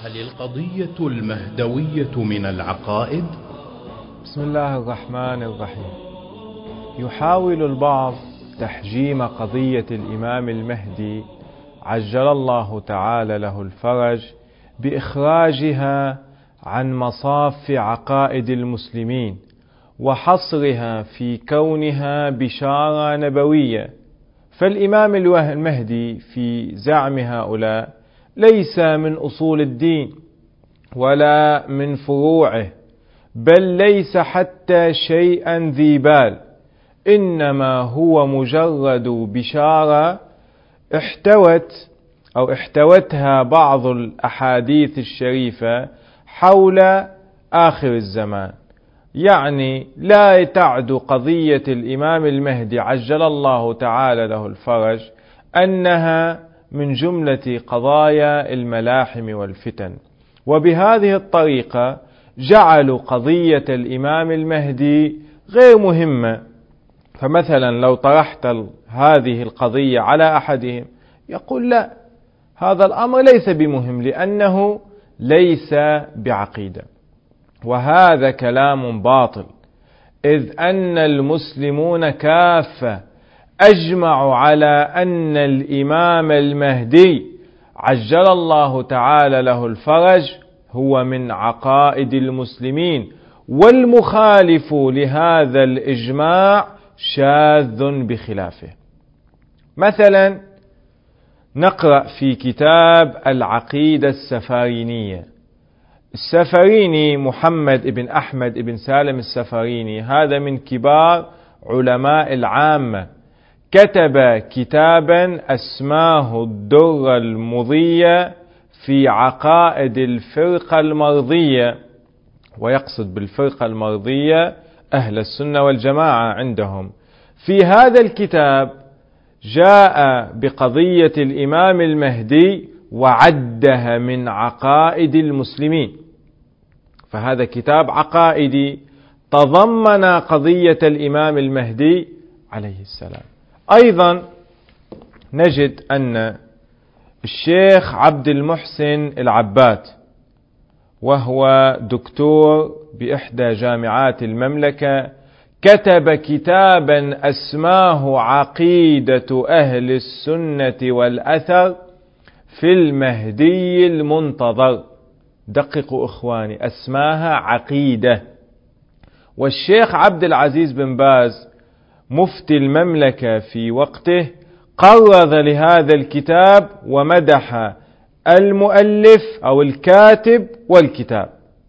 هل القضية المهدوية من العقائد؟ بسم الله الرحمن الرحيم. يحاول البعض تحجيم قضية الإمام المهدي عجل الله تعالى له الفرج بإخراجها عن مصاف عقائد المسلمين وحصرها في كونها بشارة نبوية. فالإمام المهدي في زعم هؤلاء ليس من أصول الدين ولا من فروعه، بل ليس حتى شيئا ذي بال، إنما هو مجرد بشارة احتوتها بعض الأحاديث الشريفة حول آخر الزمان. يعني لا تعد قضية الإمام المهدي عجل الله تعالى له الفرج أنها من جملة قضايا الملاحم والفتن، وبهذه الطريقة جعلوا قضية الإمام المهدي غير مهمة. فمثلا لو طرحت هذه القضية على أحدهم يقول لا، هذا الأمر ليس بمهم لأنه ليس بعقيدة، وهذا كلام باطل، إذ أن المسلمون كافة أجمعوا على أن الإمام المهدي عجل الله تعالى له الفرج هو من عقائد المسلمين، والمخالف لهذا الإجماع شاذ بخلافه. مثلا نقرأ في كتاب العقيدة السفارينية. السفاريني محمد بن أحمد بن سالم السفاريني هذا من كبار علماء العامة، كتب كتابا أسماه الدرة المضية في عقائد الفرقة المرضية، ويقصد بالفرقة المرضية أهل السنة والجماعة عندهم. في هذا الكتاب جاء بقضية الإمام المهدي وعدها من عقائد المسلمين، فهذا كتاب عقائدي تضمن قضية الإمام المهدي عليه السلام. أيضا نجد أن الشيخ عبد المحسن العباد، وهو دكتور بإحدى جامعات المملكة، كتب كتابا أسماه عقيدة أهل السنة والأثر في المهدي المنتظر. دققوا إخواني، أسماها عقيدة. والشيخ عبد العزيز بن باز مفتي المملكة في وقته قرض لهذا الكتاب ومدح المؤلف أو الكاتب والكتاب.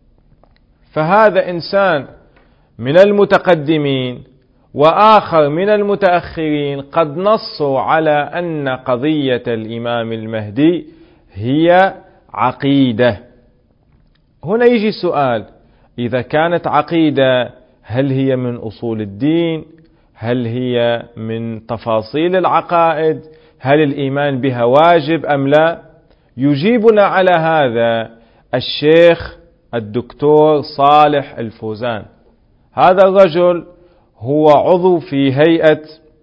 فهذا إنسان من المتقدمين وآخر من المتأخرين قد نصوا على أن قضية الإمام المهدي هي عقيدة. هنا يجي سؤال: إذا كانت عقيدة هل هي من أصول الدين؟ هل هي من تفاصيل العقائد؟ هل الإيمان بها واجب أم لا؟ يجيبنا على هذا الشيخ الدكتور صالح الفوزان. هذا الرجل هو عضو في هيئة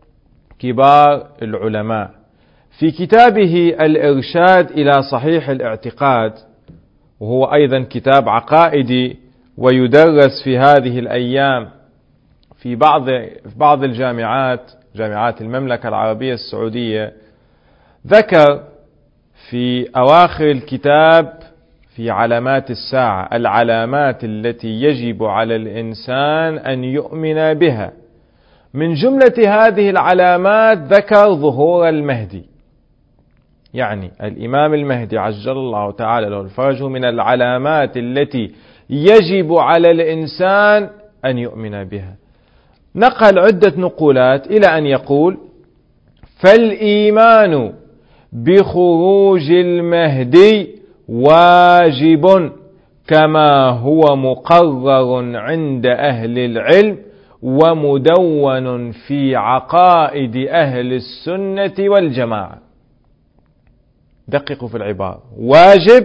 كبار العلماء. في كتابه الإرشاد إلى صحيح الاعتقاد، وهو أيضا كتاب عقائدي ويدرس في هذه الأيام في بعض جامعات المملكة العربية السعودية، ذكر في أواخر الكتاب في علامات الساعة العلامات التي يجب على الإنسان أن يؤمن بها. من جملة هذه العلامات ذكر ظهور المهدي، يعني الإمام المهدي عجل الله تعالى له الفرج من العلامات التي يجب على الإنسان أن يؤمن بها. نقل عدة نقولات إلى أن يقول: فالإيمان بخروج المهدي واجب كما هو مقرر عند أهل العلم ومدون في عقائد أهل السنة والجماعة. دققوا في العبارة: واجب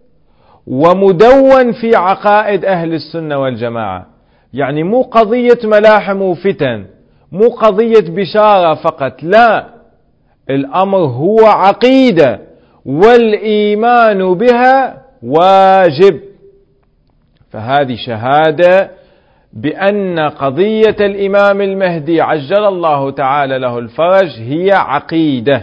ومدون في عقائد أهل السنة والجماعة. يعني مو قضية ملاحم وفتن، مو قضية بشارة فقط، لا، الأمر هو عقيدة، والإيمان بها واجب. فهذه شهادة بأن قضية الإمام المهدي عجل الله تعالى له الفرج هي عقيدة.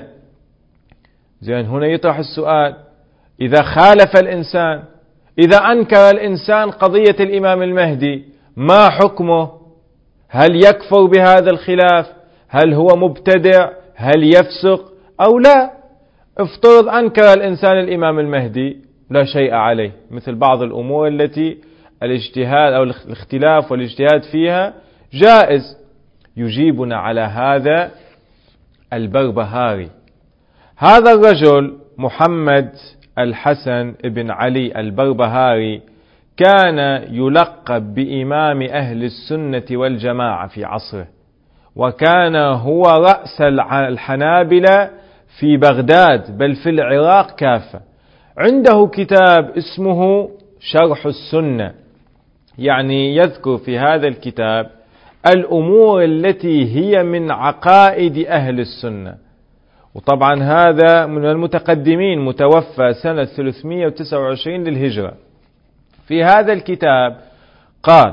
زين، هنا يطرح السؤال: إذا خالف الإنسان، إذا أنكر الإنسان قضية الإمام المهدي، ما حكمه؟ هل يكفر بهذا الخلاف؟ هل هو مبتدع؟ هل يفسق أو لا؟ افترض أنكر الإنسان الإمام المهدي، لا شيء عليه، مثل بعض الأمور التي الاجتهاد أو الاختلاف والاجتهاد فيها جائز. يجيبنا على هذا البربهاري. هذا الرجل محمد الحسن بن علي البربهاري كان يلقب بإمام أهل السنة والجماعة في عصره، وكان هو رأس الحنابلة في بغداد بل في العراق كافة. عنده كتاب اسمه شرح السنة، يعني يذكر في هذا الكتاب الأمور التي هي من عقائد أهل السنة. وطبعا هذا من المتقدمين، متوفى سنة 329 للهجرة. في هذا الكتاب قال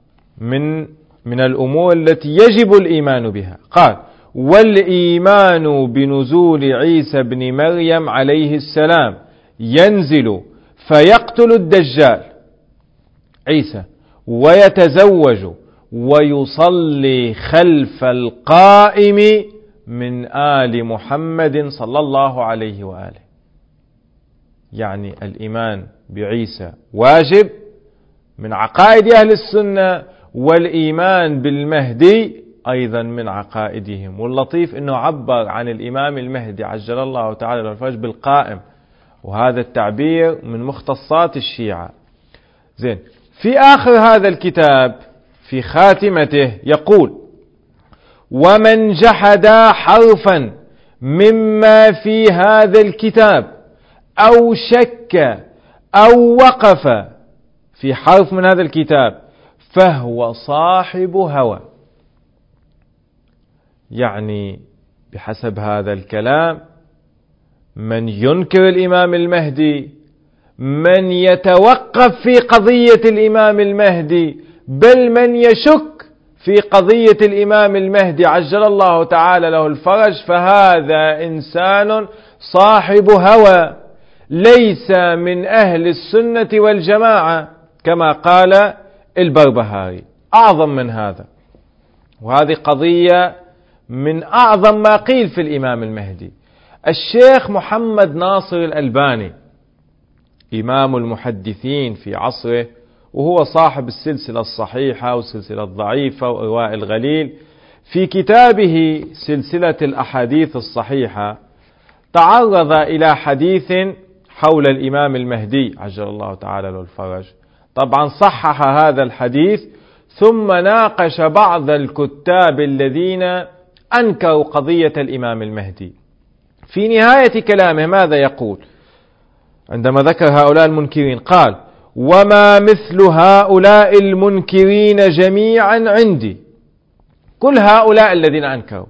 من الأمور التي يجب الإيمان بها، قال: والإيمان بنزول عيسى بن مريم عليه السلام، ينزل فيقتل الدجال عيسى ويتزوج ويصلي خلف القائم من آل محمد صلى الله عليه وآله. يعني الإيمان بعيسى واجب من عقائد أهل السنة، والإيمان بالمهدي أيضا من عقائدهم. واللطيف أنه عبر عن الإمام المهدي عجل الله تعالى له الفرج بالقائم، وهذا التعبير من مختصات الشيعة. زين، في آخر هذا الكتاب في خاتمته يقول: ومن جحد حرفا مما في هذا الكتاب أو شك أو وقف في حرف من هذا الكتاب فهو صاحب هوى. يعني بحسب هذا الكلام، من ينكر الإمام المهدي، من يتوقف في قضية الإمام المهدي، بل من يشك في قضية الإمام المهدي عجل الله تعالى له الفرج، فهذا إنسان صاحب هوى، ليس من أهل السنة والجماعة كما قال البربهاري. أعظم من هذا، وهذه قضية من أعظم ما قيل في الإمام المهدي. الشيخ محمد ناصر الألباني إمام المحدثين في عصره، وهو صاحب السلسلة الصحيحة والسلسلة الضعيفة وإرواء الغليل، في كتابه سلسلة الأحاديث الصحيحة تعرض إلى حديث حول الإمام المهدي عجل الله تعالى له الفرج. طبعا صحح هذا الحديث، ثم ناقش بعض الكتاب الذين أنكروا قضية الإمام المهدي. في نهاية كلامه ماذا يقول عندما ذكر هؤلاء المنكرين؟ قال: وما مثل هؤلاء المنكرين جميعا عندي، كل هؤلاء الذين أنكروا،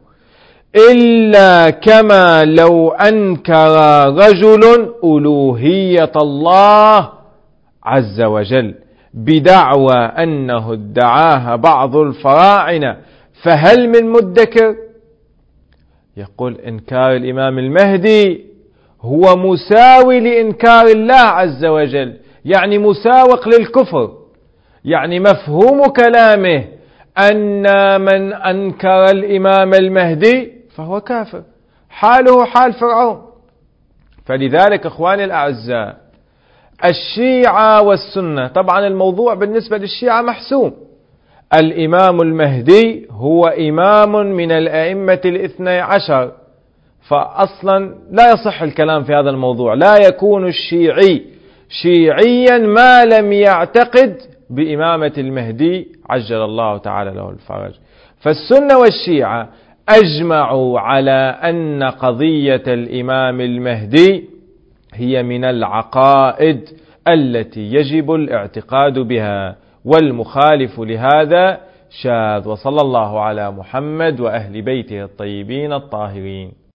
إلا كما لو أنكر رجل ألوهية الله عز وجل بدعوى أنه ادعاها بعض الفراعنة، فهل من مدكر؟ يقول إنكار الإمام المهدي هو مساوي لإنكار الله عز وجل، يعني مساوق للكفر. يعني مفهوم كلامه أن من أنكر الإمام المهدي فهو كافر، حاله حال فرعون. فلذلك إخواني الأعزاء، الشيعة والسنة، طبعا الموضوع بالنسبة للشيعة محسوم، الإمام المهدي هو إمام من الأئمة الاثني عشر، فأصلا لا يصح الكلام في هذا الموضوع. لا يكون الشيعي شيعيا ما لم يعتقد بإمامة المهدي عجل الله تعالى له الفرج. فالسنة والشيعة أجمعوا على أن قضية الإمام المهدي هي من العقائد التي يجب الاعتقاد بها، والمخالف لهذا شاذ. وصلى الله على محمد وأهل بيته الطيبين الطاهرين.